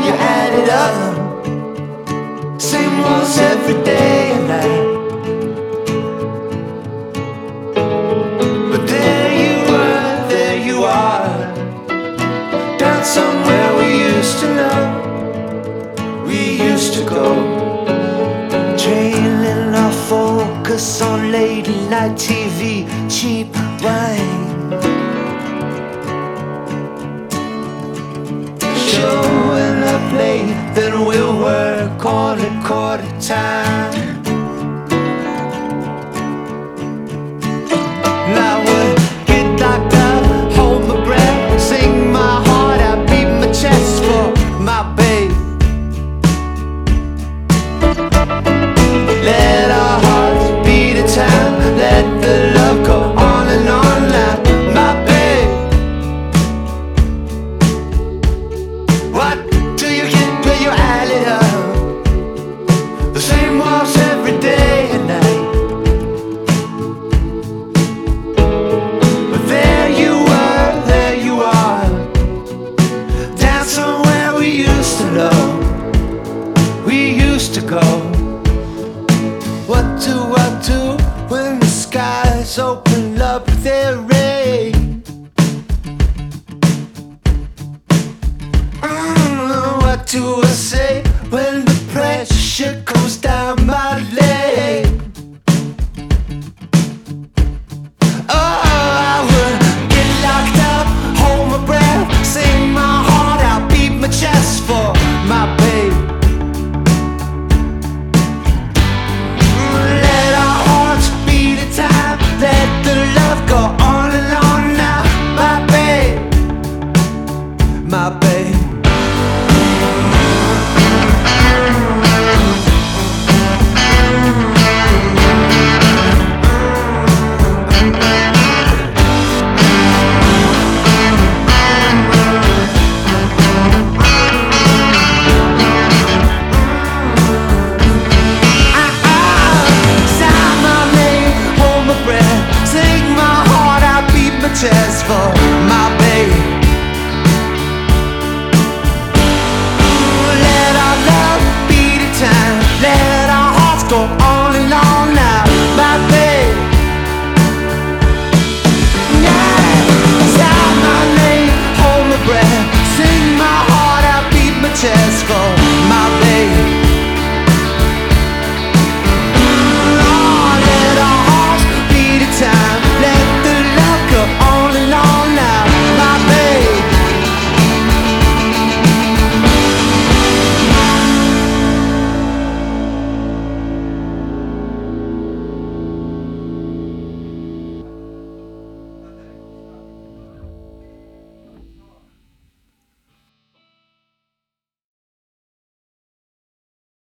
when you add it up. Same walls every day and night. But there you are, down somewhere we used to know, we used to go. Trailing our focus on late night TV, cheap wine. Showing up late, then we'll work on a quarter time. Now we'll get locked up, hold my breath, sing my heart out, beat my chest for my babe. Let our hearts beat a time, let the love go on and on now, my babe. What do you get when you add it up? The same walls every day and night. But there you are, down somewhere we used to know, we used to go. What do I do when the skies open up their rain? What do I say